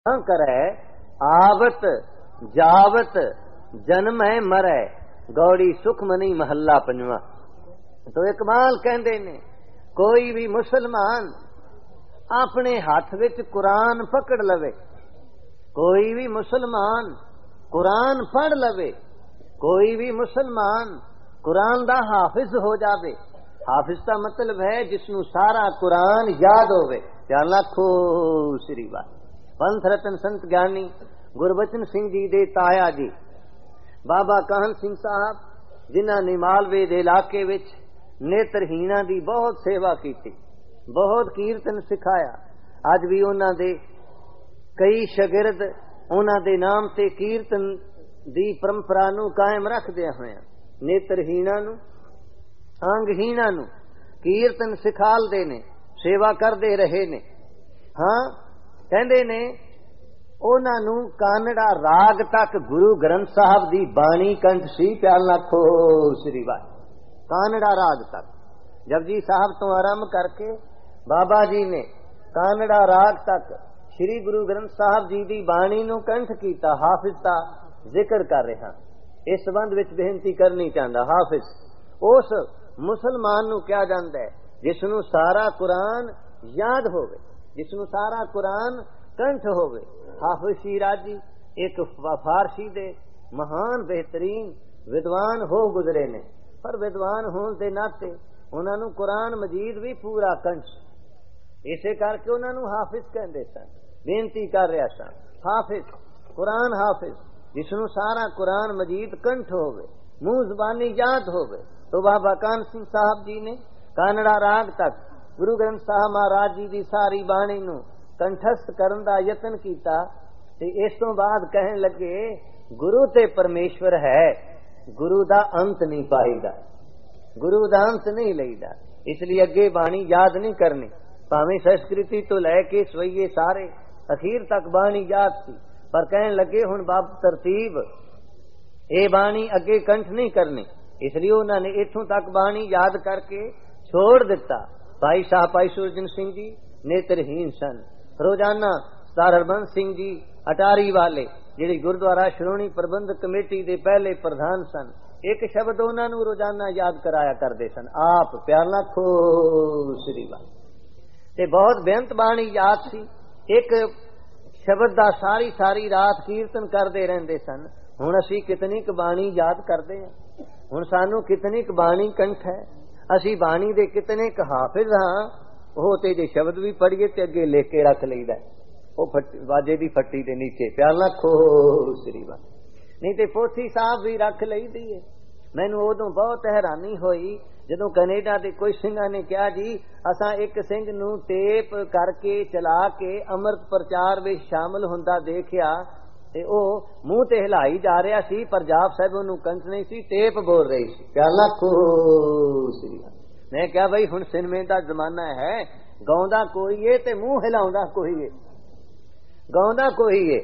करे आवत जावत जन्म है मरै गौड़ी सुख मनी महला पंजवा। तो इकबाल कहते ने कोई भी मुसलमान अपने हाथ विच कुरान पकड़ लवे, कोई भी मुसलमान कुरान पढ़ लवे, कोई भी मुसलमान कुरान दा हाफिज हो जावे। हाफिज का मतलब है जिसनू सारा कुरान याद होवे। ध्यान लाखो श्री बात। पंथ रतन संत ज्ञानी गुरबचन सिंह जी दे ताया जी बाबा काहन सिंह साहब जिन्हां ने मालवे दे इलाके विच नेत्रहीना दी बहुत सेवा की, बहुत कीर्तन सिखाया। अज भी उन्हां दे कई शागिर्द उन्हां दे नाम ते कीर्तन दी परंपरा नू कायम रखदे होए। नेत्रहीना नू अंगहीना नू कीर्तन सिखालदे ने, सेवा करदे रहे ने। हाँ कहते ने उन्होंने कानड़ा राग तक गुरु ग्रंथ साहब की बाणी कंठ सी। प्याल लाखो श्री वाह। कानड़ा राग तक जपजी साहब तो आरंभ करके बाबा जी ने कानड़ा राग तक श्री गुरु ग्रंथ साहब जी की बाणी नू कंठ किया। हाफिज का जिक्र कर रहा। इस संबंध विच बेनती करनी चाहता, हाफिज उस मुसलमान नू क्या जांदा है जिसनू सारा कुरान याद होवे, जिसनू सारा कुरान कंठ होवे। हाफिज शिराजी एक फारसी दे महान बेहतरीन विद्वान हो गुजरे ने, पर विद्वान होने के नाते उन्होंने कुरान मजीद भी पूरा कंठ, इसे करके उन्होंने हाफिज कहते सन। बेनती कर रहा सन हाफिज कुरान हाफिज जिसनू सारा कुरान मजीद कंठ होवे, मुंह जबानी याद होवे। तो बाबा कान सिंह साहब जी ने कानड़ा राग तक गुरु ग्रंथ साहब महाराज जी की सारी बाणी नू कंठस्थ करने का यतन किया। इस तो बाद कहन लगे गुरु ते परमेश्वर है, गुरु दा अंत नहीं पाईदा, गुरु दा अंत नहीं लईदा। इसलिए अगे बाणी याद नहीं करनी। भावें संस्कृति तो लैके सवैये सारे अखीर तक बाणी याद थी, पर कहन लगे हुण बाब तरतीब ये बाणी अगे कंठ नहीं करनी। इसलिए उन्होंने इथों तक बाणी याद करके छोड़ दिता। भाई साहब भाई सुरजन सिंह जी नेत्रहीन सन। रोजाना सरदार हरबंस सिंह जी अटारी वाले जिहड़े गुरुद्वारा श्रोमणी प्रबंधक कमेटी दे पहले प्रधान सन, एक शब्द उन्होंने रोजाना याद कराया करते सन। आप प्यार लाखो श्री वाह। ते बहुत बेअंत बाणी याद सी। एक शब्द दा सारी सारी रात कीर्तन करते रहते सन। हुण असी कितनी क बाणी याद करते हैं, हुण सानू कितनी क बाणी कंठ है, असी बाणी दे कितने क हाफिज हाँ। वो ते जे शब्द भी पढ़िए ते अगे लिख के रख लईदा, वो वाजे दी फट्टी दे नीचे। प्यार लाखो श्री वाह। नहीं ते पोथी साहब भी रख लईदी है। मैनू उदों बहुत हैरानी होई जदों कनेडा दे कोई सिंघां ने कहा जी असां एक सिंह नू टेप करके चला के अमृत प्रचार विच शामिल हुंदा देखिया ते ओ मुंह ते हिलाई जा रहा सी, पर जाप साहब ओनू कंठ नहीं सी, टेप बोल रही सी। प्यार लाखो श्री वाह। मैं क्या भाई हुण सिनेमे दा जमाना है, गाउंदा कोई है ते मुंह हिलाउंदा कोई है, गाउंदा कोई है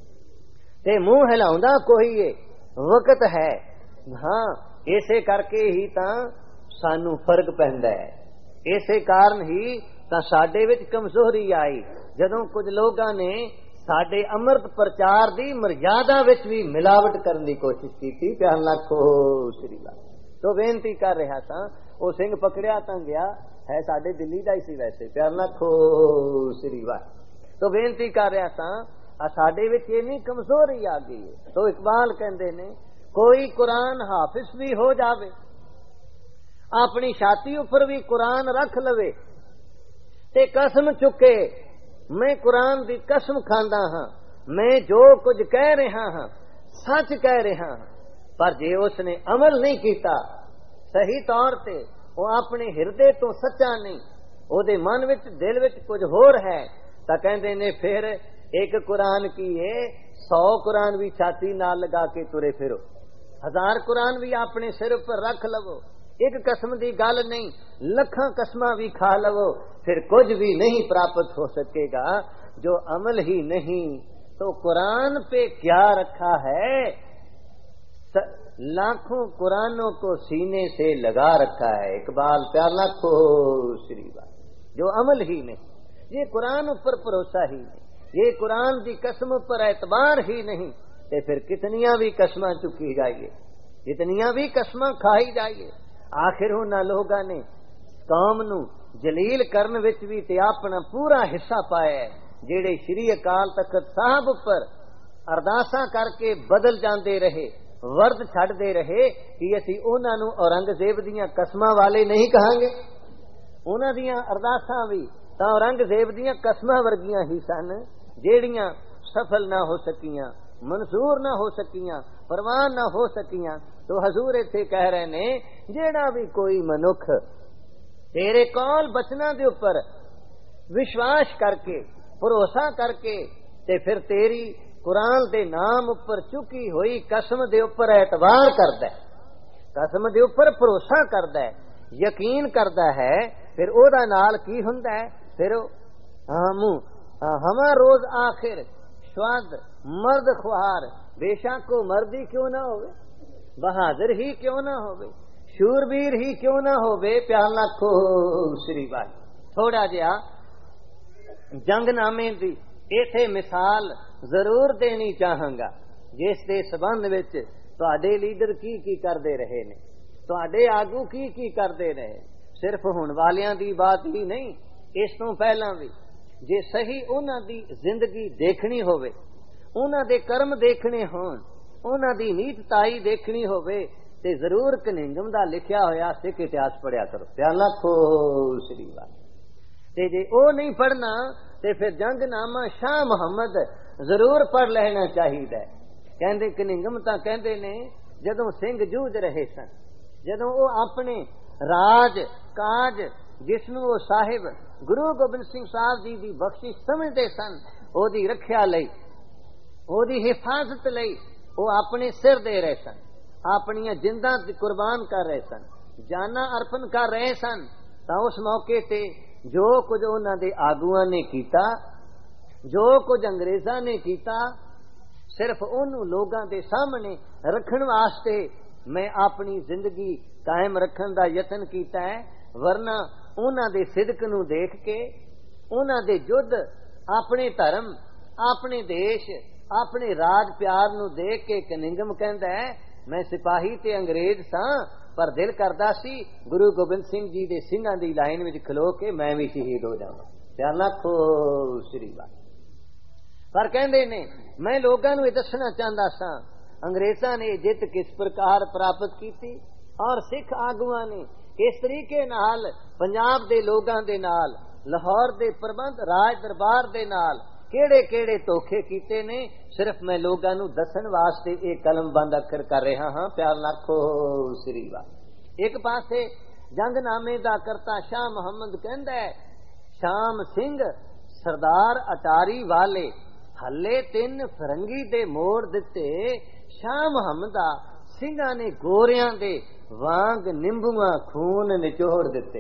ते मुंह हिलाउंदा कोई है, वक्त है। हाँ इसे करके ही तां सानू फर्क पैंदा है। इसे कारण ही तां साडे विच कमजोरी आई जदों कुछ लोगां ने साडे अमृत प्रचार दी मर्यादा विच भी मिलावट करने की कोशिश की थी। प्यार लाखो श्री वाह। तो बेनती कर रहा था वो सिंह पकड़िया तां गया है साडे दिल्ली दा ही सी वैसे। प्यार लाखो श्री वाह। तो बेनती कर रहा था साडे विच इन्नी कमजोरी आ गई है। तो इकबाल कहंदे ने कोई कुरान हाफिज भी हो जावे, अपनी छाती उपर भी कुरान रख लवे ते कसम चुके मैं कुरान दी कसम खांदा हाँ, मैं जो कुछ कह रहा हाँ सच कह रहा हाँ। पर जे उसने अमल नहीं किया सही तौर ते, वो अपने हिरदे तो सच्चा नहीं, ओदे मन विच दिल विच कुछ होर है, तां कहंदे ने फिर एक कुरान की है 100 कुरान भी छाती नाल लगा के तुरे फिरो, 1000 कुरान भी अपने सिर पर रख लवो, एक कसम दी गल नहीं लखां कसमां भी खा लवो, फिर कुछ भी नहीं प्राप्त हो सकेगा जो अमल ही नहीं। तो कुरान पे क्या रखा है, लाखों कुरानों को सीने से लगा रखा है। इकबाल प्यार लाखो श्री वाह। जो अमल ही नहीं, ये कुरान ऊपर भरोसा ही नहीं, ये कुरान की कसम पर एतबार ही नहीं ते फिर कितनियां भी कसम चुकी जाइए, जितनियां भी कसम खाई जाइए, आखिर उन्हां लोगां ने कौम नू जलील करन विच भी ते अपना पूरा हिस्सा पाया है, जेड़े श्री अकाल तख्त साहब उपर अरदासा करके बदल जाते रहे, वर्द छड्डदे रहे कि असी उन्हां नू औरंगजेब दियां कसमां वाले नहीं कहांगे। उन्हां दियां अरदासां भी तां औरंगजेब दियां कसमां वर्गियां ही सन, जेड़ियां सफल ना हो सकियां, मंसूर ना हो सकियां, परवान ना हो सकियां। तो हजूर इत्थे कह रहे ने जेड़ा भी कोई मनुख तेरे कौल बचना दे उपर विश्वास करके भरोसा करके ते फिर तेरी कुरान दे नाम उपर चुकी हुई कसम दे उपर एतबार करदा है, कसम दे उपर भरोसा करदा है, यकीन करदा है, फिर ओदा नाल की हुंदा है, फिर हमा रोज आखिर स्वाद मर्द ख्वार, बेशक को मर्दी क्यों ना होवे, बहादुर ही क्यों ना होवे, शूरवीर ही क्यों ना होवे। प्यार लाखो श्री बाई थोड़ा जिहा जंगनामे दी इथे मिसाल जरूर देनी चाहांगा, जिस दे संबंध विच तुहाडे लीडर की करदे रहे ने, तुहाडे आगू की करदे रहे। सिर्फ हुण वालियां दी बात ही नहीं, इस तो पहला भी जे सही उन्हां दी जिंदगी देखनी होवे, उन्हां दे कर्म देखने होण, उन्हां दी नीतताई देखनी होवे ते जरूर कनिंगम दा लिखिया होया सिख इतिहास पढ़िया करो। प्यार लाखो श्री वाह। ते जे ओ नहीं पढ़ना ते फिर जंगनामा शाह मुहम्मद जरूर पढ़ लेना चाहिए। कहंदे कनिंगम तां कहंदे ने जदों सिंह जूझ रहे सन, जदों वो अपने राज काज जिसनू वो साहिब गुरु गोबिंद सिंह साहब जी दी बख्शिश समझते सन, ओदी रखिया लई, ओदी हिफाजत लई वो अपने सिर दे रहे सन, अपनियां जिंदां कुर्बान कर रहे सन, जाना अर्पण कर रहे सन। तां उस मौके ते जो कुछ उन्हां दे आगुआं ने कीता, जो कुछ अंग्रेजां ने कीता, सिर्फ उन्होंने लोगों के सामने रखने वास्ते मैं अपनी जिंदगी कायम रखने का यतन किया है। वरना उन्हां दे सिदक नू देख के, उन्हां दे युद्ध, अपने धर्म, अपने देश, अपने राज प्यार नू देख के कनिंगम कहंदा है मैं सिपाही ते अंग्रेज सां, पर दिल करदा सी गुरु गोबिंद सिंह जी दे सिंहां दी लाइन विच खलो के मैं भी शहीद हो जावां। प्यार लाखो श्री वाह। पर कहंदे ने मैं लोगों नू दसना चाहता सा अंग्रेजां ने जित किस प्रकार प्राप्त की और सिख आगुआं ने किस तरीके नाल पंजाब दे लोगां दे नाल, लाहौर दे प्रबंध राज दरबार दे नाल केड़े केड़े धोखे कीते ने, सिर्फ मैं लोगां नू दसन वास्ते एक कलम बंद अखर कर रहा हाँ। प्यार लाखो श्री वाह। एक पासे जंगनामे दा करता शाह मुहम्मद कहंदा है शाम सिंह सरदार अटारी वाले हले 3 फरंगी दे मोड़ दिते, शाह मुहम्मदा सिंघां ने गोरियां दे वांग निंबुआ खून निचोड़ दिते।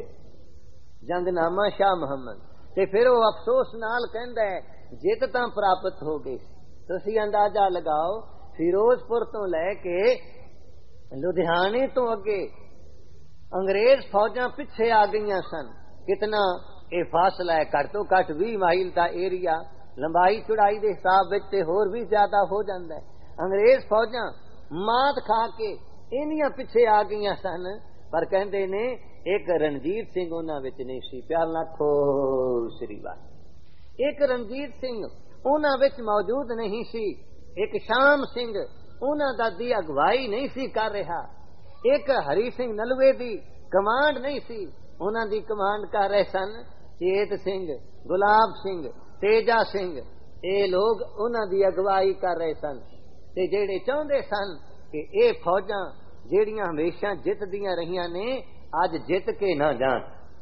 जंगनामा शाह मुहम्मद ते फिर वो अफसोस नाल कहंदा है जित तां प्राप्त हो गई। तुसीं अंदाजा लगाओ फिरोजपुर तो लैके लुधियाने तो अगे अंग्रेज फौजां पिछे आ गईयां सन। कितना ये फासला है, घट तो घट 20 मील का एरिया, लंबाई चौड़ाई के हिसाब विच होर भी ज्यादा हो जाता है। अंग्रेज फौजां मात खा के इनियां पिछे आ गईयां सन, पर कहंदे ने एक रणजीत सिंह उन्हां विच नहीं सी। प्यार लाखो श्री वाह। एक रणजीत सिंह उन्हां विच मौजूद नहीं सी, एक शाम सिंह उन्हां दी अगवाई नहीं सी कर रहा, एक हरी सिंह नलवे दी कमांड नहीं सी, उन्हां दी कमांड कर रहे सन चेत सिंह, गुलाब सिंह, तेजा सिंह। ये लोग उन्हां दी अगवाई कर रहे सन ते जेड़े चाहुंदे सन कि ये फौजां जेड़ियां हमेशा जितदियां रहियां ने अज जित के ना जान,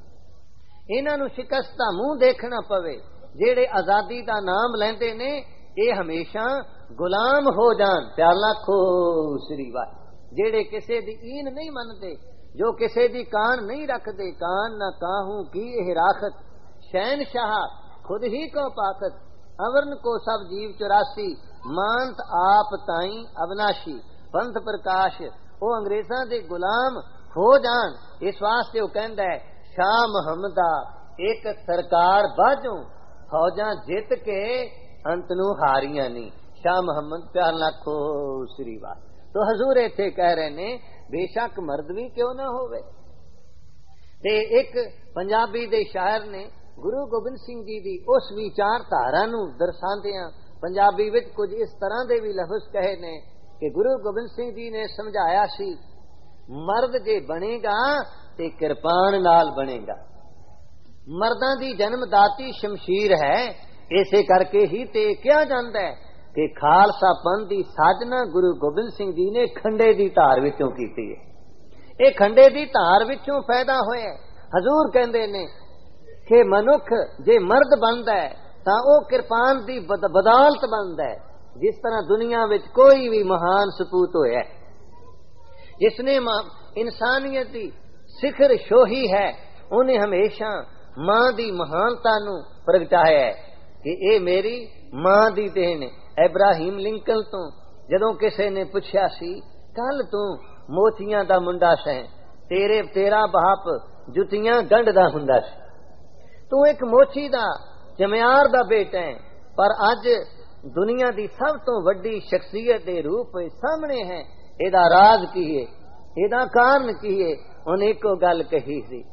इन्हां नूं शिकस्त दा मुंह देखना पवे। जेड़े आजादी दा नाम लैंदे ने ये हमेशा गुलाम हो जान। प्यार लाखो श्री वाह। जेड़े किसे दी ईन नहीं मनदे, जो किसे दी कान नहीं रखदे, कान ना काहू की एह राखत, शहनशाह खुद ही को पाकत, अवर्ण को सब जीव 84, मानत आप ताई अविनाशी, पंथ प्रकाश। वो अंग्रेजां दे गुलाम हो जान, इस वास्ते वो कहंदा है शाह मुहम्मदा एक सरकार बाजों फौजां जित के अंत नूं हारियां नहीं। शाह मुहम्मद प्यार लाखो श्री वाह। तो हजूर इत्थे कह रहे ने बेशक मर्द भी क्यों ना होवे। ते एक पंजाबी दे शायर ने गुरु गोबिंद सिंह जी दी उस विचारधारा नूं दर्शांदियां पंजाबी विच कुछ इस तरह दे भी लफ्ज कहे ने कि गुरु गोबिंद सिंह जी ने समझाया सी मर्द जे बनेगा ते किरपान नाल बनेगा। मर्दां दी जन्मदाती शमशीर है। इसे करके ही ते क्या जांदा है कि खालसा पंथ दी साजना गुरु गोबिंद सिंह जी ने खंडे दी धार विचों कीती है। ये खंडे दी धार विचों पैदा होया। हजूर कहंदे ने कि मनुख जे मर्द बनदा है तां ओ किरपान दी बदौलत बनदा है। जिस तरह दुनिया विच कोई भी महान सपूत होया जिसने इंसानियत दी सिखर शोही है उन्हें हमेशा मां दी महानता नूं प्रगटाया है कि ए मेरी मां दी देन। इब्राहिम लिंकन तो जदों किसी ने पुछया सी कल तू मोतियां दा मुंडा सैं तेरा बाप जुतियां गंढदा हुंदा सी। तू एक मोची दा जमियार दा बेटा है पर अज दुनिया दी सब तो वड्डी शख्सियत दे रूप सामने है। एदा राज की है, एदा कारण की है। उन्हें एको गल कही सी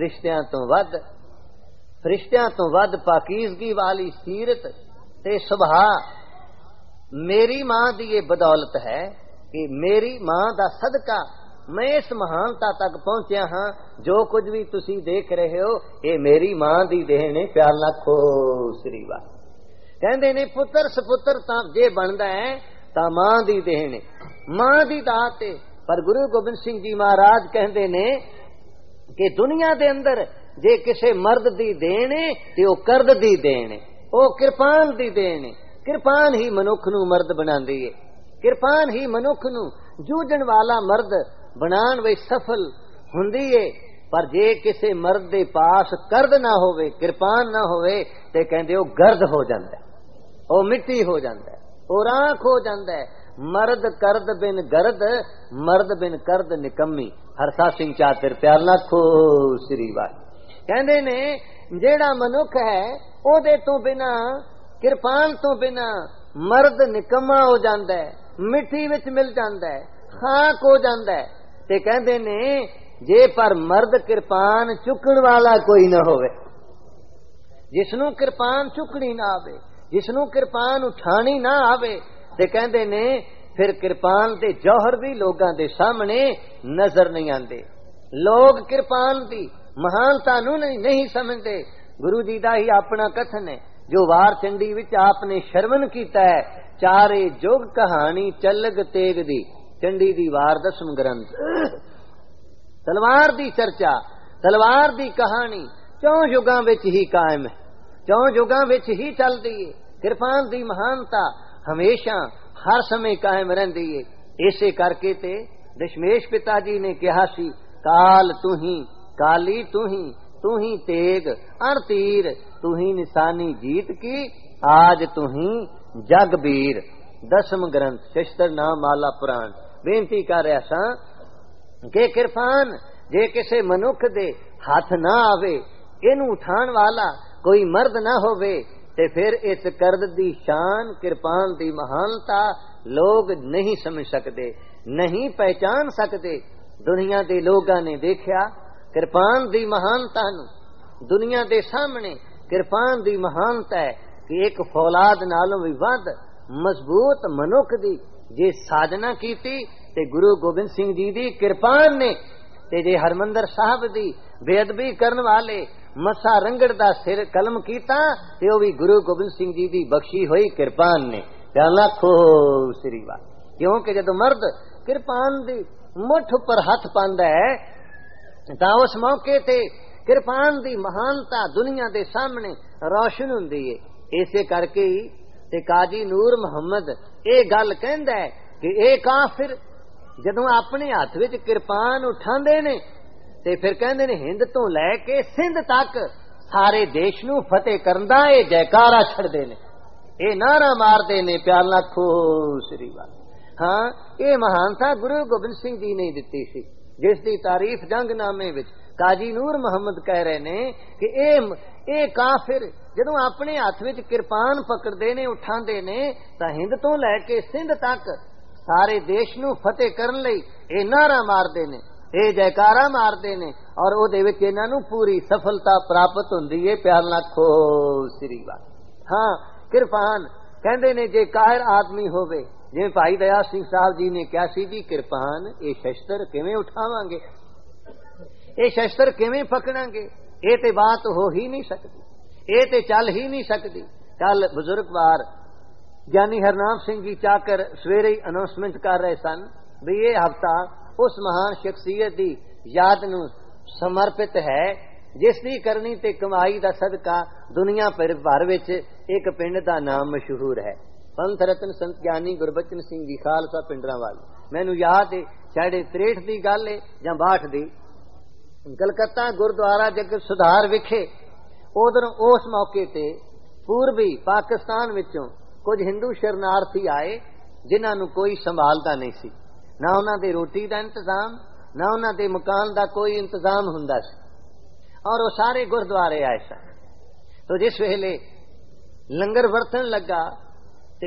फरिश्तियां तो वध पाकीज़गी वाली सीरत ते सुभाव मेरी मां दी ये बदौलत है कि मेरी मां दा सदका मैं इस महानता तक पहुंचया हां। जो कुछ भी तुसी देख रहे हो ये मेरी मां दी देन है। प्यार लाखो श्री वाह। कहंदे ने पुत्र सपुत्र तां जे बनदा है तां मां दी देन है, मां दी दात है। पर गुरु गोबिंद सिंह जी महाराज कहंदे ने कि दुनिया दे अंदर जे किसे मर्द दी देन है ते ओ करद दी देन है, ओ किरपान दी देन है। किरपान ही मनुख नूं मर्द बनांदी है। किरपान ही मनुख नूं जूझण वाला मर्द बनाण विच सफल हुंदी है। पर जे किसे मर्द दे पास करद ना होवे किरपान ना होवे ते कहंदे ओ गर्द हो जांदा है, ओ मिट्टी हो जांदा है, ओ राख हो जांदा है। मर्द करद बिन गर्द मर्द बिन करद निकम्मी। हरसा सिंह चातिर प्यार लाखो श्री वाह। कहंदे ने जेड़ा मनुख है ओदे तो बिना किरपान तो बिना मर्द निकम्मा हो जांदा है, मिट्टी विच मिल जांदा है, खाक हो जांदा है। ते कहंदे ने जे पर मर्द किरपान चुकण वाला कोई ना होवे, जिसनू किरपान चुकनी ना आवे, जिसनू किरपान उठानी ना आवे, ते कहंदे ने फिर किरपान दे जौहर भी लोगां दे सामने नजर नहीं आंदे। लोग किरपान दी महानता नू नहीं समझते। गुरु जी दा ही अपना कथन है जो वार चंडी विच आपने शरवण कीता है। चारे जुग कहानी चलग तेग दी चंडी दी वार दसम ग्रंथ। तलवार दी चर्चा तलवार दी कहानी चौं युगां विच ही कायम है, चौं युगां विच ही चलदी है। किरपान दी महानता हमेशा हर समय कायम रहिंदी है। इसे करके ते दशमेश पिता जी ने कहा सी काल तू ही काली तू ही तेग अर तीर तू ही निशानी जीत की आज तू ही जगबीर। दसम ग्रंथ शस्त्र नाम माला पुराण। बेनती कर रहा सा कि किरपान जे किसे मनुख दे हाथ ना आवे इनू उठान वाला कोई मर्द ना होवे ते फिर इस करद दी शान किरपान दी महानता लोग नहीं समझ सकते, नहीं पहचान सकते। दुनिया दे लोगां ने देखा किरपान दी महानता नू। दुनिया दे सामने किरपान दी महानता है कि एक फौलाद नालों भी वध मजबूत मनुख दी जे साधना कीती ते गुरु गोबिंद सिंह जी दी किरपान ने ते जे हरमंदर साहब दी बेअदबी करन वाले मसा रंगड़ दा सिर कलम कीता ते ओ भी गुरु गोबिंद सिंह जी दी बख्शी हुई किरपान ने। लाखो श्री वाह। क्योंकि जदों मर्द किरपान दी मुठ पर हथ पांदा है तां उस मौके ते किरपान दी महानता दुनिया दे सामने रोशन हुंदी है। इसे करके ही ते काजी नूर मुहम्मद ये गल कहंदा है कि ए काफिर जदों अपने हाथ विच किरपान उठांदे ने ते फिर कहंदे ने हिंद तो लैके सिंध तक सारे देश नू फतेह करन दा ए जयकारा छड़दे ने, ए नारा मारदे ने। प्यार लाखो श्री वाह। हाँ ये महानता गुरु गोबिंद सिंह जी ने दिती सी जिस दी तारीफ जंगनामे विच काजी नूर मुहम्मद कह रहे ने कि ਇਹ ਕਾਫਿਰ ਜਦੋਂ ਆਪਣੇ ਹੱਥ ਵਿੱਚ ਕਿਰਪਾਨ ਪਕੜਦੇ ਨੇ, ਉਠਾਉਂਦੇ ਨੇ, ਤਾਂ ਹਿੰਦ ਤੋਂ ਲੈ ਕੇ ਸਿੰਧ ਤੱਕ ਸਾਰੇ ਦੇਸ਼ ਨੂੰ ਫਤਿਹ ਕਰਨ ਲਈ ਇਹ ਨਾਰਾ ਮਾਰਦੇ ਨੇ, ਇਹ ਜੈਕਾਰਾ ਮਾਰਦੇ ਨੇ, ਔਰ ਉਹਦੇ ਵਿੱਚ ਇਹਨਾਂ ਨੂੰ ਪੂਰੀ ਸਫਲਤਾ ਪ੍ਰਾਪਤ ਹੁੰਦੀ ਹੈ। ਪਿਆਰ ਨਾਲ ਖੋ ਸ੍ਰੀ ਵਾਹਿਗੁਰੂ। ਹਾਂ, ਕਿਰਪਾਨ ਕਹਿੰਦੇ ਨੇ ਜੇ ਕਾਇਰ ਆਦਮੀ ਹੋਵੇ, ਜਿਵੇਂ ਭਾਈ ਦਇਆ ਸਿੰਘ ਸਾਹਿਬ ਜੀ ਨੇ ਕਿਹਾ ਸੀ ਜੀ, ਕਿਰਪਾਨ ਇਹ ਸ਼ਸਤਰ ਕਿਵੇਂ ਉਠਾਵਾਂਗੇ, ਇਹ ਸ਼ਸਤਰ ਕਿਵੇਂ ਪਕੜਾਂਗੇ, ਇਹ ਤੇ ਬਾਤ ਹੋ ਹੀ ਨਹੀਂ ਸਕਦੀ, ਇਹ ਤੇ ਚੱਲ ਹੀ ਨਹੀਂ ਸਕਦੀ। ਕੱਲ ਬਜ਼ੁਰਗਵਾਰ ਗਿਆਨੀ ਹਰਨਾਮ ਸਿੰਘ ਜੀ ਚਾਕਰ ਸਵੇਰੇ ਹੀ ਅਨਾਉਂਸਮੈਂਟ ਕਰ ਰਹੇ ਸਨ ਵੀ ਇਹ ਹਫਤਾ ਉਸ ਮਹਾਨ ਸ਼ਖਸੀਅਤ ਦੀ ਯਾਦ ਨੂੰ ਸਮਰਪਿਤ ਹੈ ਜਿਸ ਦੀ ਕਰਨੀ ਤੇ ਕਮਾਈ ਦਾ ਸਦਕਾ ਦੁਨੀਆ ਭਰ ਵਿੱਚ ਇੱਕ ਪਿੰਡ ਦਾ ਨਾਮ ਮਸ਼ਹੂਰ ਹੈ। ਪੰਥ ਰਤਨ ਸੰਤ ਗਿਆਨੀ ਗੁਰਬਚਨ ਸਿੰਘ ਜੀ ਖਾਲਸਾ ਪਿੰਡਰਾਂ ਵਾਲੇ। ਮੈਨੂੰ ਯਾਦ ਹੈ ਸਾਡੇ 63 ਦੀ ਗੱਲ ਹੈ ਜਾਂ 62 ਦੀ, ਕਲਕੱਤਾ ਗੁਰਦੁਆਰਾ ਜਗਤ ਸੁਧਾਰ ਵਿਖੇ ਉਧਰ ਉਸ ਮੌਕੇ ਤੇ ਪੂਰਬੀ ਪਾਕਿਸਤਾਨ ਵਿੱਚੋਂ ਕੁਝ ਹਿੰਦੂ ਸ਼ਰਨਾਰਥੀ ਆਏ ਜਿਨ੍ਹਾਂ ਨੂੰ ਕੋਈ ਸੰਭਾਲਦਾ ਨਹੀਂ ਸੀ, ਨਾ ਉਹਨਾਂ ਦੇ ਰੋਟੀ ਦਾ ਇੰਤਜ਼ਾਮ, ਨਾ ਉਹਨਾਂ ਦੇ ਮਕਾਨ ਦਾ ਕੋਈ ਇੰਤਜ਼ਾਮ ਹੁੰਦਾ ਸੀ, ਔਰ ਉਹ ਸਾਰੇ ਗੁਰਦੁਆਰੇ ਆਏ ਸਨ। ਤੋ ਜਿਸ ਵੇਲੇ ਲੰਗਰ ਵਰਤਣ ਲੱਗਾ ਤੇ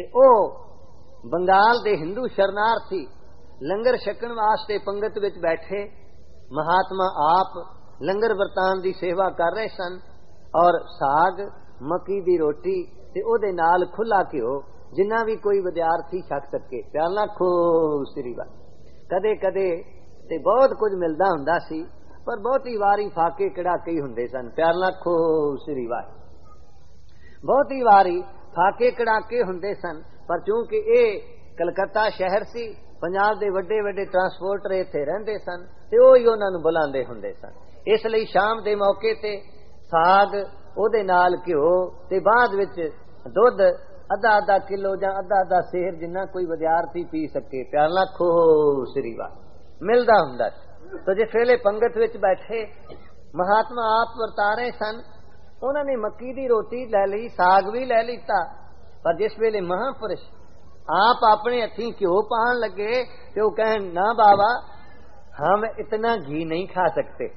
ਉਹ ਬੰਗਾਲ ਦੇ ਹਿੰਦੂ ਸ਼ਰਨਾਰਥੀ ਲੰਗਰ ਛਕਣ ਵਾਸਤੇ ਪੰਗਤ ਵਿੱਚ ਬੈਠੇ, ਮਹਾਤਮਾ ਆਪ ਲੰਗਰ ਵਰਤਾਨ ਦੀ ਸੇਵਾ ਕਰ ਰਹੇ ਸਨ, ਔਰ ਸਾਗ, ਮੱਕੀ ਦੀ ਰੋਟੀ ਤੇ ਉਹਦੇ ਨਾਲ ਖੁੱਲਾ ਘਿਓ ਜਿੰਨਾ ਵੀ ਕੋਈ ਵਿਦਿਆਰਥੀ ਛਕ ਸਕੇ। ਪਿਆਰ ਨਾਲ ਖੋ ਸ੍ਰੀ ਵਾਹਿਗੁਰੂ। ਕਦੇ ਕਦੇ ਤੇ ਬਹੁਤ ਕੁਝ ਮਿਲਦਾ ਹੁੰਦਾ ਸੀ, ਪਰ ਬਹੁਤੀ ਵਾਰੀ ਫਾਕੇ ਕੜਾਕੇ ਹੀ ਹੁੰਦੇ ਸਨ। ਪਿਆਰ ਨਾਲ ਖੋ ਸ੍ਰੀ ਵਾਹਿਗੁਰੂ। ਬਹੁਤੀ ਵਾਰੀ ਫਾਕੇ ਕੜਾਕੇ ਹੁੰਦੇ ਸਨ, ਪਰ ਚੂੰਕਿ ਇਹ ਕਲਕੱਤਾ ਸ਼ਹਿਰ ਸੀ, ਪੰਜਾਬ ਦੇ ਵੱਡੇ ਵੱਡੇ ਟਰਾਂਸਪੋਰਟਰ ਇੱਥੇ ਰਹਿੰਦੇ ਸਨ ਤੇ ਉਹ ਹੀ ਉਹਨਾਂ ਨੂੰ ਬੁਲਾਉਂਦੇ ਹੁੰਦੇ ਸਨ। ਇਸ ਲਈ ਸ਼ਾਮ ਦੇ ਮੌਕੇ ਤੇ ਸਾਗ, ਉਹਦੇ ਨਾਲ ਘਿਓ ਤੇ ਬਾਅਦ ਵਿੱਚ ਦੁੱਧ ਅੱਧਾ ਕਿਲੋ ਜਾਂ ਅੱਧਾ ਸੇਰ ਜਿੰਨਾ ਕੋਈ ਵਿਦਿਆਰਥੀ ਪੀ ਸਕੇ। ਪਿਆਰ ਨਾਲ ਖੋ ਸ੍ਰੀ ਵਾਹਿਗੁਰੂ ਮਿਲਦਾ ਹੁੰਦਾ ਸੀ। तो जिस वेले पंगत विच बैठे महात्मा आप वरता रहे सन, उन्होंने मक्की दी रोटी लै ली, साग भी लै लीता, पर जिस वेले महापुरुष आप अपने हथी घ्यो पान लगे तो वो कहन ना बाबा हम इतना घी नहीं खा सकते,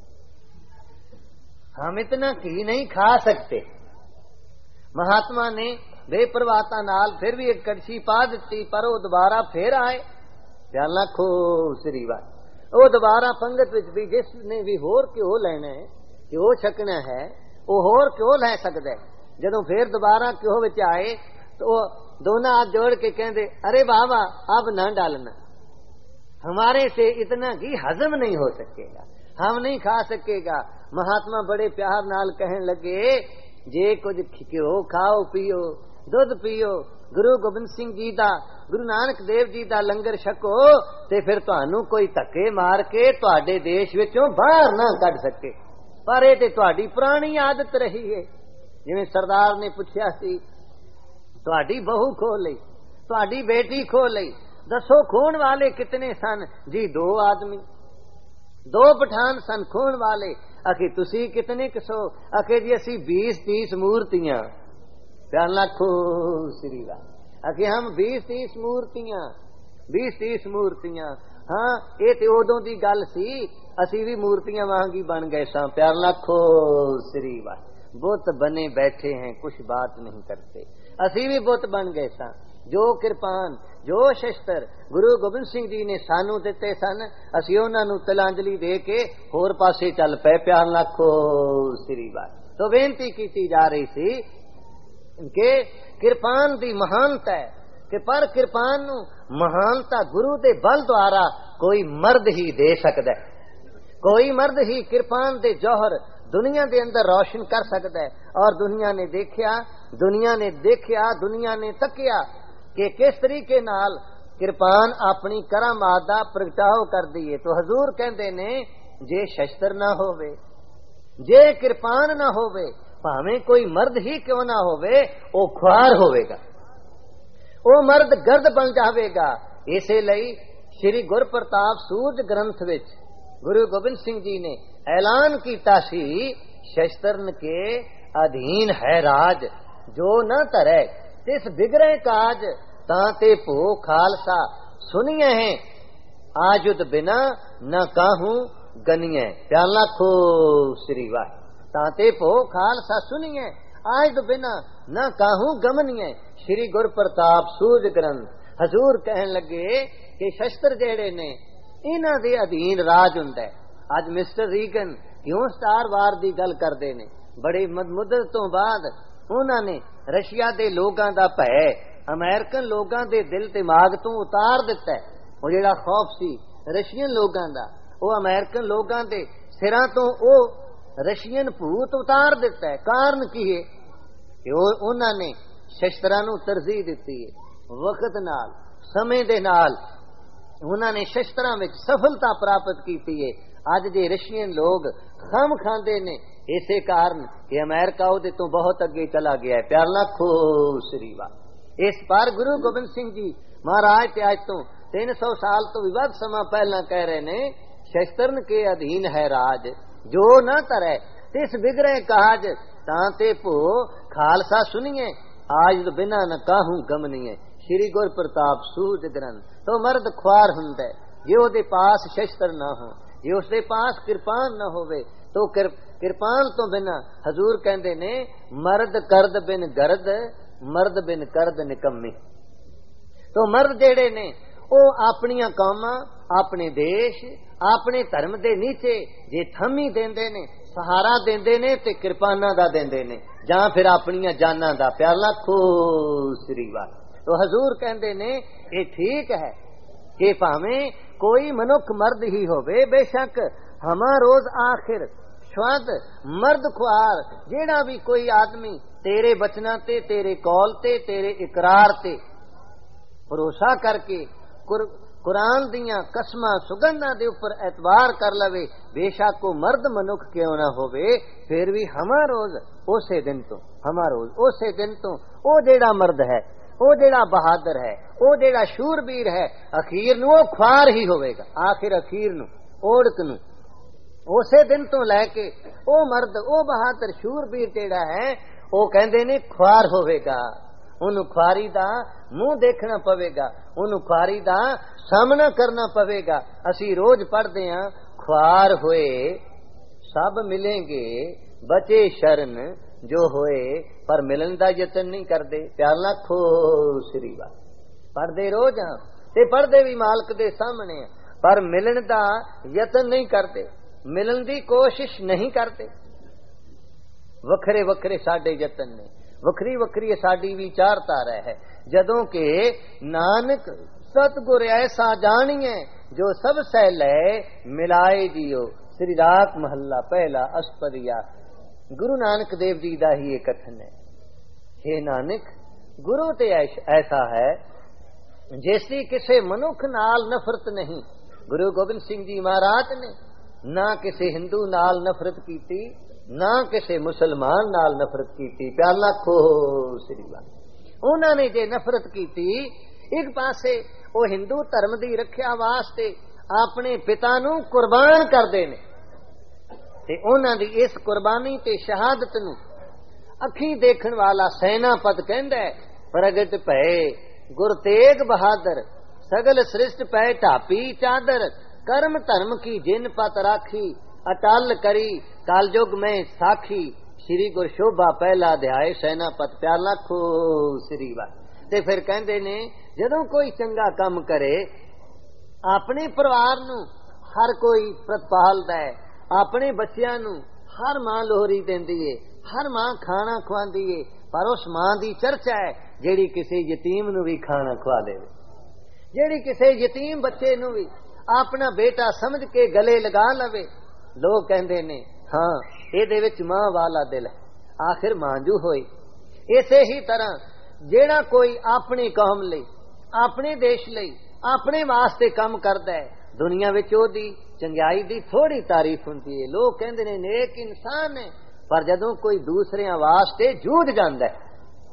हम इतना घी नहीं खा सकते। महात्मा ने बेपरवाहता नाल फिर भी एक कड़छी पा दी, पर वो दोबारा फिर आए, प्याला खो श्री वाह, वो दोबारा पंगत विच भी जिसने भी होर घ्यो लेना है, घ्यो छकना है, वो होर घ्यो लै सकदा है। जदों फिर दोबारा घ्यो विच आए तो दोनों हाथ जोड़ के कहते अरे बाबा अब ना डालना, हमारे से इतना घी हजम नहीं हो सकेगा, हम नहीं खा सकेगा। महात्मा बड़े प्यार नाल कहन लगे जे कुछ घ्यो खाओ पियो, दुध पियो, गुरु गोबिंद सिंह जी दा, गुरु नानक देव जी दा लंगर छको ते फिर तुहानू कोई धक्के मार के तुहाडे देश विचों बाहर ना कढ सके। पर ये ते तुहाडी पुरानी आदत रही है। जिवें सरदार ने पुछया सी तुहाडी बहू खो लई, तुहाडी बेटी खो लई, दसो खोण वाले कितने सन जी? 2 आदमी, 2 पठान सन खोण वाले। आखे तुसी कितने कसो? आखे जी असी 20-30 मूर्तियां। प्यार लाखो श्री राम। आखे हम 20-30 मूर्तियां, 20-30 मूर्तियां। हाँ ये ते उदों दी गल सी, असी भी मूर्तियां वांगी बन गए सां। प्यार लाखो श्री वाह। बुत बने बैठे हैं कुछ बात नहीं करते, असी भी बुत बन गए सां। जो किरपान जो शस्त्र गुरु गोबिंद सिंह जी ने सानू दिते सन, असी उन्हां नू तिलांजलि दे के होर पासे चल पे। प्यार लाखो श्री वाह। तो बेनती की जा रही सी कि किरपान दी महानता है कि पर किरपान नू महानता गुरु दे बल द्वारा कोई मर्द ही दे सकदा है। कोई मर्द ही किरपान दे जौहर दुनिया दे अंदर रोशन कर सकदा है। और दुनिया ने देखिया, दुनिया ने देखिया, दुनिया ने तकिया कि किस तरीके नाल किरपान अपनी करामात दा प्रगटाव कर दी है। तो हजूर कहंदे ने जे शस्त्र ना होवे, जे किरपान ना होवे, भावें कोई मर्द ही क्यों ना होवे, वो खुआर होवेगा, वो मर्द गर्द बन जावेगा। इसे लई श्री गुर प्रताप सूरज ग्रंथ विच गुरु गोबिंद सिंह जी ने ऐलान कीता सी, शस्त्रन के अधीन है राज, जो न धरे तिस बिगड़े काज, तांते भो खालसा सुनिए हैं, आजुद बिना न काहू गनिए। प्याला खो श्री वाह। ताते भो खालसा सुनिए आज तो बिना ना काहू गमनिए। श्री गुर प्रताप सूझ ग्रंथ हजूर कहन लगे कि शस्त्र जेड़े ने इन्हां दे अधीन राज हुंदा है। अज मिस्टर रीगन क्यों स्टार वार दी गल करदे ने? बड़ी मुद्दत तो बाद उन्होंने रशिया दे लोगां दा भय अमेरिकन लोगां दे दिल दिमाग तो उतार दिता है। वो जेड़ा खौफ सी रशियन लोगां दा वो अमेरिकन लोगां दे सिरां तो वो रशियन भूत उतार दिता है। कारण की है कि उन्होंने शस्त्रां नूं तरजीह दिती है। वक्त नाल समय दे नाल उन्होंने शस्त्रां विच सफलता प्राप्त की है। अज जे रशियन लोग खम खांदे ने इसे कारण कि अमेरिका उहदे तो बहुत अगे चला गया है। प्यार लाखो श्री वाह। इस पर गुरु गोबिंद सिंह जी महाराज ते अज तो 300 साल तो भी वध समा पहला कह रहे ने शस्त्रन के अधीन है राज, जो न तरे तिस बिगड़े काज, तांते भो खालसा सुनिए आज तो बिना न काहू गमनिए। श्री गुर प्रताप सूझ ग्रंथ। तो मर्द ख्वार हुंदा जे ओदे पास शस्त्र न हो, जे उसके पास कृपान न होवे तो कृपान तो बिना हजूर कहंदे ने मर्द करद बिन गर्द, मर्द बिन करद निकम्मी। तो मर्द जेड़े ने ओ अपनियां कौमां अपने देश अपने धर्म दे नीचे जे थमी देंदे ने सहारा देंदे ने ते कृपाना दा देंदे ने जां फिर अपनियां जानां दा। प्यार लाखो श्री वाह। तो हजूर कहंदे ने ये ठीक है कि भावें कोई मनुख मर्द ही होवे, बेशक हमा रोज आखिर स्वाद मर्द खुआर जेड़ा भी कोई आदमी तेरे बचना ते तेरे कौल ते तेरे इकरार ते भरोसा करके कुरान दियां कसमां सुगंधां दे उपर एतबार कर लवे, बेशक को मर्द मनुख क्यों ना होवे, फिर भी हमा रोज उसे दिन तो ओ जेड़ा मर्द है, ओ जेड़ा बहादुर है, ओ जेड़ा शूरबीर है, अखीर नू ओ ख्वार ही होवेगा। आखिर अखीर नू ओड़क नू उसे दिन तो लैके ओ मर्द ओ बहादुर शूरबीर जेड़ा है ओ कहंदे ने ख्वार होवेगा। उन्होंने ख्वारी दा मुंह देखना पवेगा, उन्होंने ख्वारी दा सामना करना पवेगा। असी रोज पढ़ते हैं ख्वार होए सब मिलेंगे, बचे शरण जो होए पर मिलन दा यतन नहीं करते। प्यार लाखो श्री वाह। पढ़ते रोज हाँ ते पढ़ते भी मालक दे सामने पर मिलन दा यतन नहीं करते, मिलन दी कोशिश नहीं करते। वखरे वखरे साडे यतन ने, वखरी वखरी साडी विचारधारा है। जदों के नानक सतगुर ऐसा जानिए जो सब सह ले मिलाए जियो। श्री राग महला पहला अष्टपदिया गुरु नानक देव जी दा ही एक कथन है। हे नानक गुरु ते ऐसा है जैसी किसी मनुख नाल नफरत नहीं। गुरु गोबिंद सिंह जी महाराज ने ना किसी हिंदू नाल नफरत की थी, ना किसी मुसलमान नाल नफरत की थी। प्यार लाखो श्री वाह। उन्होंने जे नफरत की थी एक पासे वो हिंदू धर्म की रखिया वास्ते अपने पिता नू कुर्बान करते ने ते उन्हां दी इस कुर्बानी ते शहादत नू अखी देखण वाला सेनापत कहंदा है प्रगट भए गुर तेग बहादुर सगल सृष्ट पै ढापी चादर कर्म धर्म की जिन पत राखी अटल करी कालयुग में साखी। श्री गुर शोभा पहला अध्याय सेनापत। प्यार लाखो श्री वाह। ते फिर कहंदे ने जदों कोई चंगा काम करे अपने परिवार नू हर कोई प्रतिपालदा है, अपने बच्चियां नू हर मां लोहरी देंदी है, हर मां खाना खवांदी है, पर उस मां दी चर्चा है जेड़ी किसी यतीम नू भी खाना खवा देवे, जेड़ी किसी यतीम बच्चे नू भी अपना बेटा समझ के गले लगा लवे। लोग कहंदे ने हाँ इहदे विच मां वाला दिल है, आखिर मांजू होई। इसे ही तरह जेड़ा कोई अपनी कौम लई अपने देश लई अपने वास्ते काम करदा है, दुनिया विच ओदी चंगियाई दी थोड़ी तारीफ हुंदी है। लोग कहंदे ने नेक इंसान है, पर जदों कोई दूसरियां वास्ते जूझ जांदा है,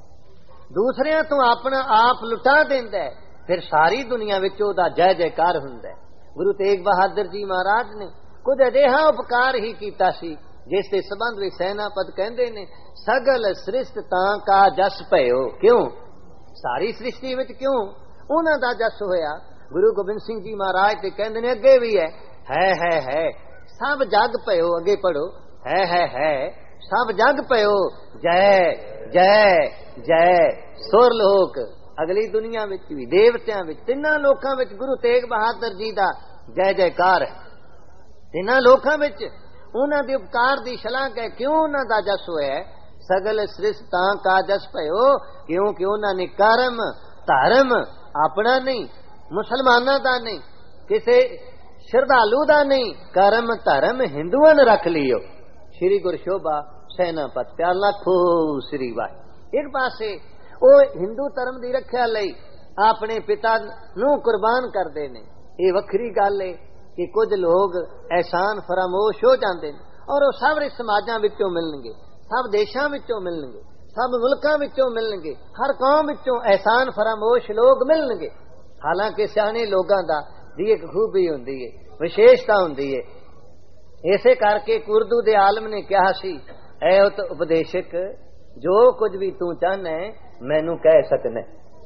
दूसरियां तो अपना आप लुटा देंदा है, फिर सारी दुनिया विच ओदा जय जयकार हुंदा है। गुरु तेग बहादुर जी महाराज ने कुछ अजिहा उपकार ही कीता सी जिस दे संबंध विच सेनापत कहंदे ने सगल सृष्ट तां का जस भयो। क्यों सारी सृष्टि विच क्यों उन्हां दा जस होया। गुरु गोबिंद सिंह जी महाराज ते कहंदे ने अगे भी है सब जग भयो। अगे पढ़ो है सब जग पयो जय जय जय। सुरलोक अगली दुनिया विच भी देवतियां विच तिन्हां लोकां विच गुरु तेग बहादुर जी दा जय जयकार है। तिन्हां लोकां विच उन्हां दे उपकार दी शलाघा है। क्यों उन्हां दा जस होया सगल सृष्टि तां का जस पयो क्योंकि उन्हां ने कर्म धर्म अपना नहीं मुसलमाना दा नहीं किसे श्रद्धालु दा नहीं कर्म धर्म हिंदुआं ने रख लियो। श्री गुरु शोभा सेनापत प्याला खो श्री वाह। एक पासे वो हिंदू धर्म की रखिया लई अपने पिता नूं कुर्बान करते ने। ये वखरी गल है कि कुछ लोग एहसान फरामोश हो जाते हैं और वो सब समाजा विचों मिलणगे सब देशों विचों मिलणगे सब मुल्कां विचों मिलणगे हर कौम विचों एहसान फरामोश लोग मिलणगे। हालांकि सियाणे लोगां दा दी एक खूबी हुंदी है विशेषता हुंदी है। इसे करके उर्दू दे आलम ने कहा सी ऐ उपदेशक जो कुछ भी तू चाहना है मैनू कह सकना।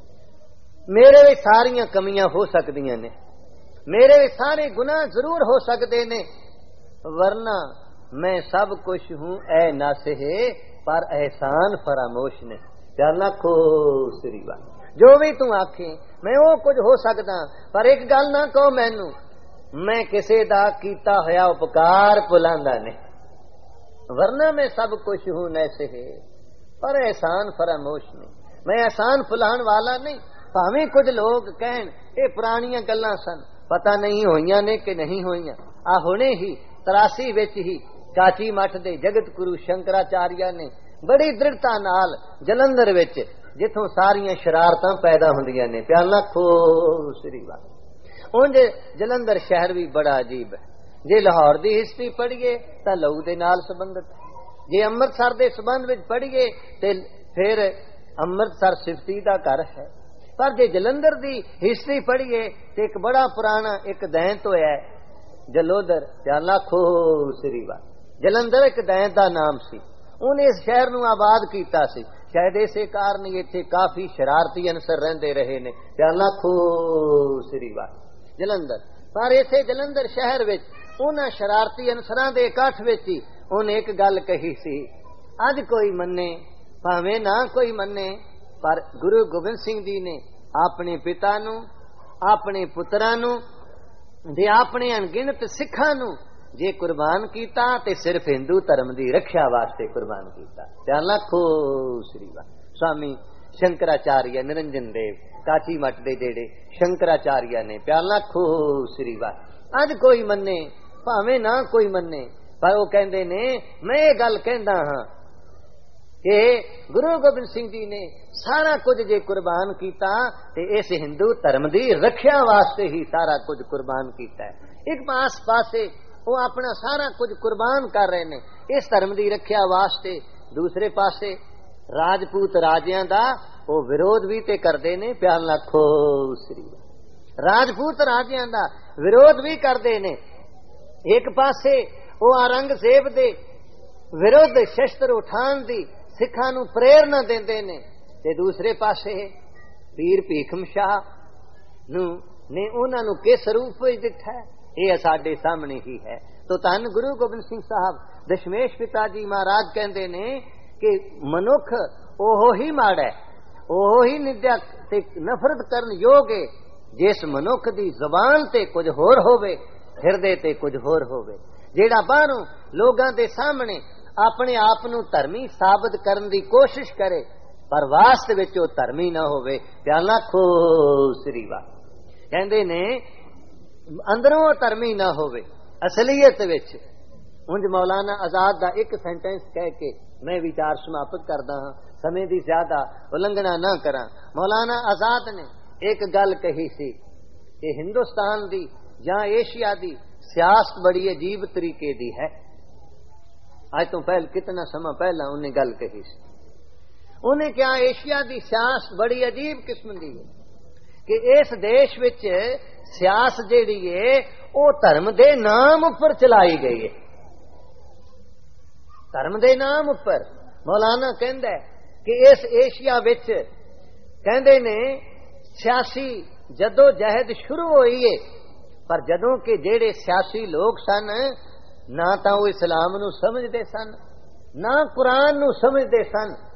मेरे भी सारियां कमियां हो सकदियां ने मेरे भी सारे गुनाह जरूर हो सकते ने वरना मैं सब कुछ हूं ऐ नासिहे पर एहसान फरामोश ने। प्याला खो श्रीवा जो भी तू आखे मैं वो कुछ हो सकदा पर एक गल ना कहो मैनू मैं किसी दा कीता होया उपकार भुलांदा ने वरना मैं सब कुछ हूं नासिहे पर एहसान फरामोश नहीं। मैं एहसान फुलाण वाला नहीं। भावें कुछ लोग कहन ये पुरानियां गल्लां सन पता नहीं होइयां ने कि नहीं होइयां। आ हुणे ही 83 विच ही काची मठ दे जगत गुरु शंकराचार्य ने बड़ी दृढ़ता नाल जलंधर विच जिथों सारियां शरारतां पैदा हुंदियां ने प्याला खो श्री वाह। उंज जलंधर शहर भी बड़ा अजीब है। जे लाहौर दी हिस्ट्री पढ़िए तां लहू दे नाल संबंधित है। जे अमृतसर दे संबंध विच पढ़िए ते फिर अमृतसर सिफती दा घर है। पर जे जलंधर दी हिस्ट्री पढ़िए तो एक बड़ा पुराना एक दैंत होया जलोधर प्याला खो श्री वाह। जलंधर एक दैंत दा नाम सी उन्हें इस शहर नूं आबाद कीता सी। शायद इसे कारण इत्थे काफी शरारती अनसर रहंदे रहे ने प्याला खो श्री वाह जलंधर। पर इसे जलंधर शहर विच उन्हां शरारती अनसरां दे इकट्ठ विच ही उन्हें एक गल कही सी अज कोई मन्ने भावें ना कोई मन्ने पर गुरु गोबिंद सिंह जी ने अपने पिता नूं अपने पुत्रां नूं ते अपने अनगिनत सिखां नूं जे कुर्बान कीता ते सिर्फ हिंदू धर्म की रक्षा वास्ते कुर्बान कीता। प्याला खो श्री वाह। स्वामी शंकराचार्य निरंजन देव काची मठ दे जेड़े शंकराचार्य ने प्याला खो श्री वाह। अज कोई मन्ने भावें ना कोई मन्ने पर वो कहंदे ने मैं ये गल कहंदा हां कि गुरु गोबिंद सिंह जी ने सारा कुछ जे कुर्बान किया ते इस हिंदू धर्म की रक्षा वास्ते ही सारा कुछ कुर्बान किया है। एक पासे वो अपना सारा कुछ कुर्बान कर रहे ने इस धर्म की रक्षा वास्ते। दूसरे पासे राजपूत राजियां दा वो विरोध भी ते करते ने प्याला खो श्री। राजपूत राजियां दा विरोध भी करते ने। एक पासे वो औरंगजेब दे विरुद्ध शस्त्र उठान दी सिखां नूं प्रेरणा देंदे ने ते दूसरे पासे पीर भीखम शाह नूं ने उन्हां नूं किस रूप विच दिठा है ये साडे सामने ही है। तो धन गुरु गोबिंद सिंह साहब दशमेश पिता जी महाराज कहते ने कि मनुख ओहो ही माड़ा है ओहो ही निंदा ते नफरत करन योग है जिस मनुख दी जबान ते कुछ होर होवे हिरदे ते कुछ होर होवे। जेड़ा बाहरों लोगां दे सामने अपने आप नूं धर्मी साबित करन दी कोशिश करे पर वास्तव विच ओ धर्मी ना होवे प्याला खो श्री वाह। कहंदे ने अंदरों धर्मी ना होवे असलियत विच। उंज मौलाना आजाद दा एक सेंटेंस कह के मैं विचार समाप्त करदा हां समय दी ज्यादा उल्लंघना ना करा। मौलाना आजाद ने एक गल कही सी कि हिंदुस्तान दी जां एशिया दी सियासत बड़ी अजीब तरीके दी है। आज तो पहले कितना समय पहला उन्हें गल कही सी। उन्हें क्या एशिया दी सियासत बड़ी अजीब किस्म दी है कि इस देश विच सियासत जेड़ी है वो धर्म दे नाम उपर चलाई गई है। धर्म दे नाम उपर मौलाना कहंदा है कि इस एशिया विच कहंदे ने सियासी जदोजहद शुरू हुई है पर जदों के जेड़े सियासी लोग सन ना तां वो इस्लाम नूं समझदे सन ਨਾ ਕੁਰਾਨ ਨੂੰ ਸਮਝਦੇ ਸਨ,